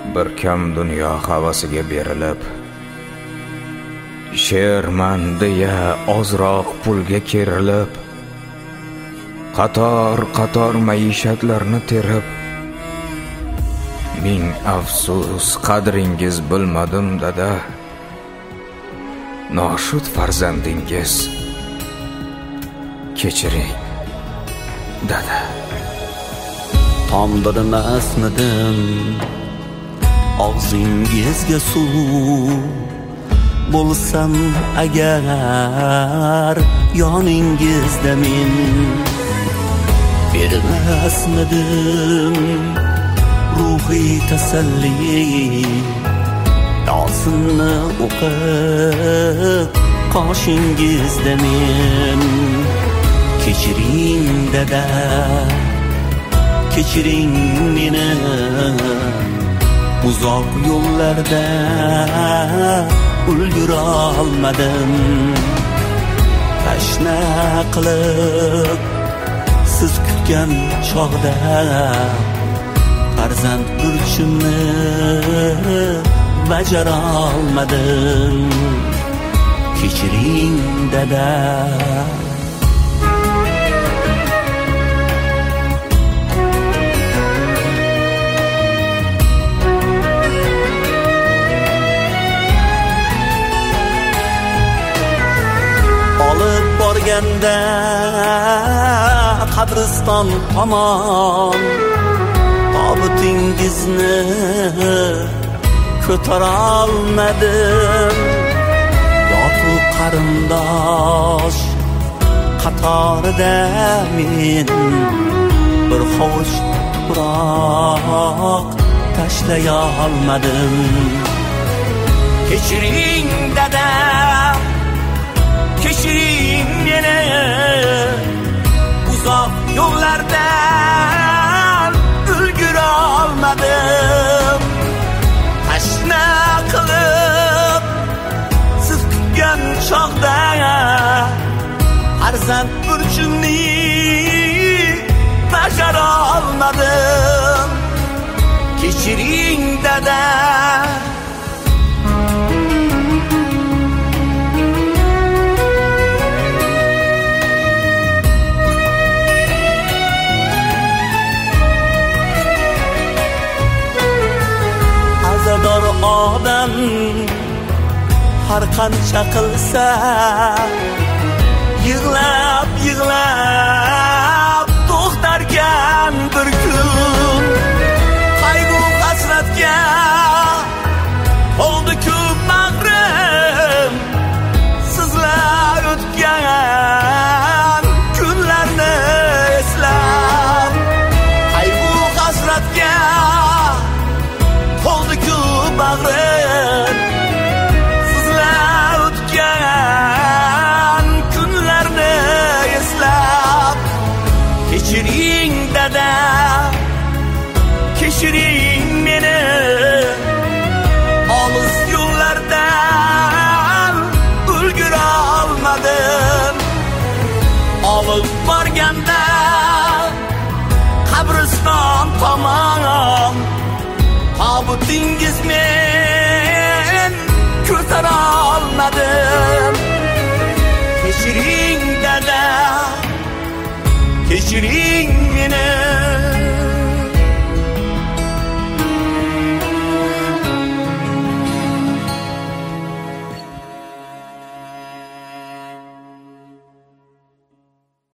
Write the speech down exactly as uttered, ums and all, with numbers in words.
bir kam dunyo havasiga berilib, she'rman deya ozroq pulga kerilib, qator qator maishatlarni terib, ming afsus qadringiz bilmadim dada, noshud farzandingiz kechiring dada. Tomdirmasmidim og'zingizga suv, bo'lsam agar yoningizda men, bermasmidim ruhiy tasalli, yosinni o'qib qoshingizda men. Kechiring dada, kechiring meni, uzoq yo'llarda ulgura olmadim. Tashna qilib siz kutgan chog'da farzand burchimni bajara olmadim. Kechiring dada. Olib borganda qabriston tomon tobutingizni ko'tara olmadim. Yo'q qarindosh qatorida men bir hovuch tuproq tashlay olmadim. Kechiring dada, kechiring meni, uzoq yo'llardan ulgura olmadim. Tashna qilib siz kutgan chog'da farzand burchimni bajara olmadim. Kechiring dada. Azador odam har qancha qilsa, yig'lab yig'lab to'xtarkan bir kun. Qayg'u hasratga oldi-ku bag'rim, sizlar o'tgan kunlarni eslab. Qayg'u hasratga oldi-ku bag'rim, sizlar o'tgan kunlarni eslab. Kechiring dada, kechiring meni, olis yo'llardan ulgura olmadim. Olib borganda qabriston tomon tobutingiz men ko'tara olmadim. Kechiring dada, kechiring meni,